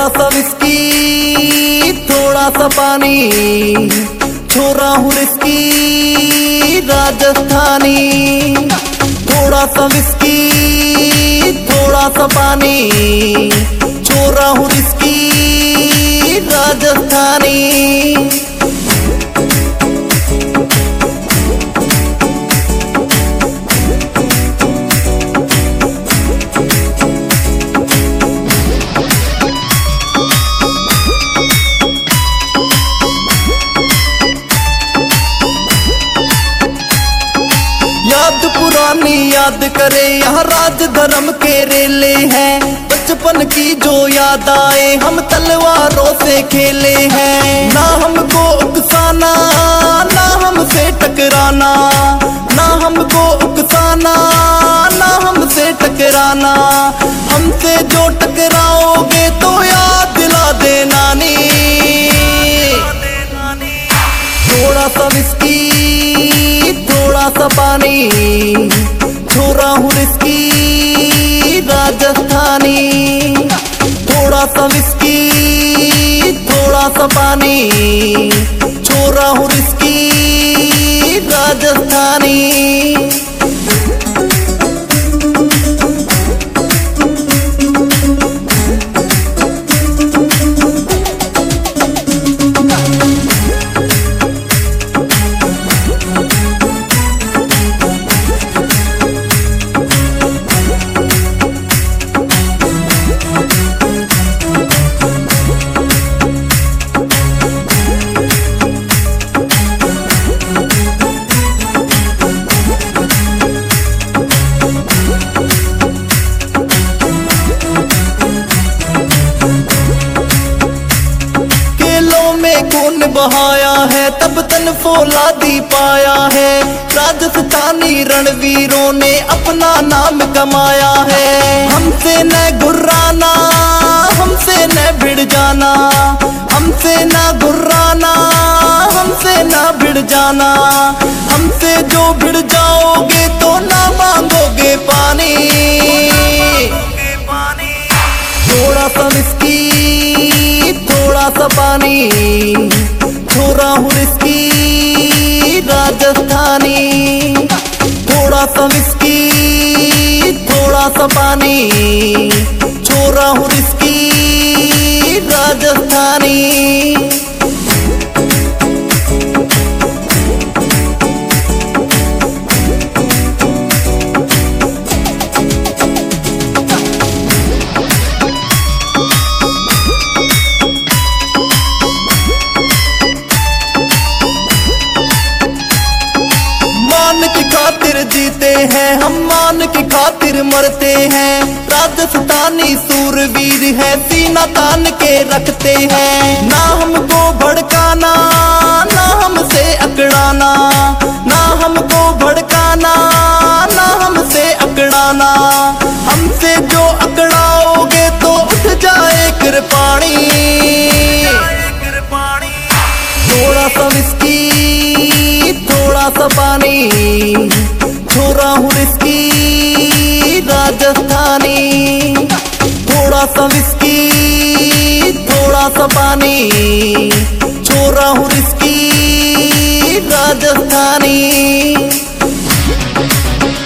थोड़ा सा विस्की थोड़ा सा पानी, छोरा हूँ रिस्की राजस्थानी। थोड़ा सा विस्की थोड़ा सा पानी, छोरा हूँ रिस्की राजस्थानी। याद पुरानी याद करे यहाँ राज धर्म के रेले हैं। बचपन की जो याद आए हम तलवारों से खेले हैं। ना हमको उकसाना ना हमसे टकराना, ना हमको उकसाना ना हमसे टकराना। हमसे जो टकराओगे तो याद दिला दे नानी। थोड़ा सा विस्की थोड़ा सा पानी, छोरा हूँ रिस्की राजस्थानी। थोड़ा सा विस्की थोड़ा सा पानी, छोरा हूँ रिस्की राजस्थानी। खून बहाया है तब तन फौलादी पाया है। राजस्थानी रणवीरों ने अपना नाम कमाया है। हमसे न घुर्राना हमसे न भिड़ जाना, हमसे न घुर्राना हमसे न भिड़ जाना। हमसे जो भिड़ जाओगे तो ना मांगोगे पानी। थोड़ा सा विस्की थोड़ा सा पानी, छोरा हूँ रिस्की राजस्थानी। थोड़ा सा विस्की थोड़ा सा पानी, छोरा हूँ रिस्की राजस्थानी। जीते हैं हम मान की खातिर मरते हैं। राजस्थानी सूरवीर है सीना तान के रखते हैं। ना हमको भड़काना ना हमसे अकड़ाना, ना हमको भड़काना ना हमसे अकड़ाना। हमसे जो अकड़ाओगे तो उठ जाए कृपाणी। थोड़ा सा विस्की थोड़ा सा पानी, छोरा हूँ रिस्की राजस्थानी। थोड़ा सा विस्की थोड़ा सा पानी, छोरा हूँ रिस्की राजस्थानी।